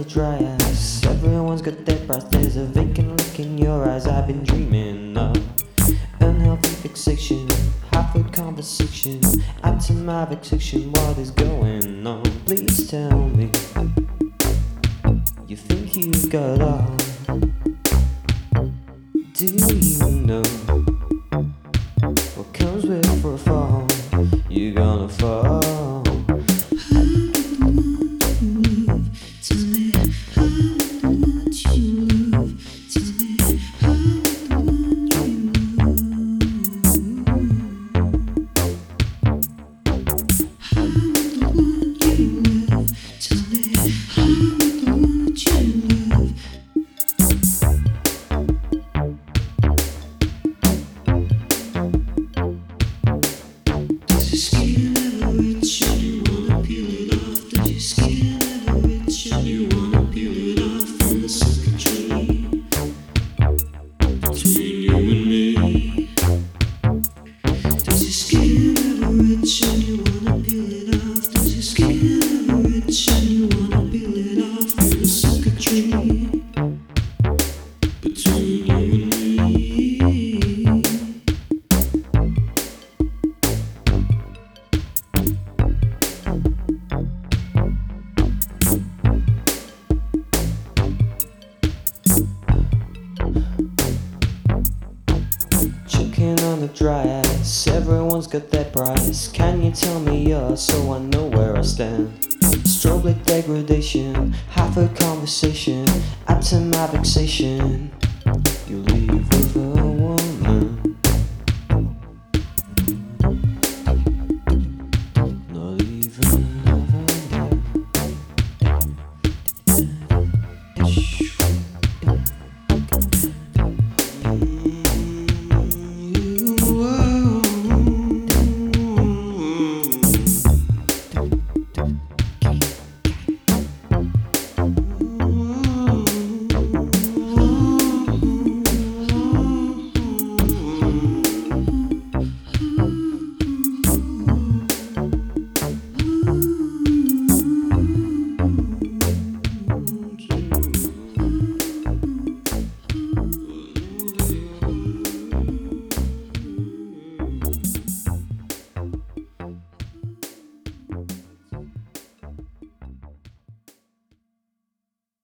the dry ice. Everyone's got their price. There's a vacant look in your eyes. I've been dreaming of unhealthy fixation, half-word conversation. Add to my vexation, what is going on? Please tell me, you think you've got all? Do you know what comes with a fall? You're gonna fall. Chicken on the dry ice, everyone's got their price. Can you tell me yours so I know where I stand? Strobe light degradation, half a conversation, add to my vexation.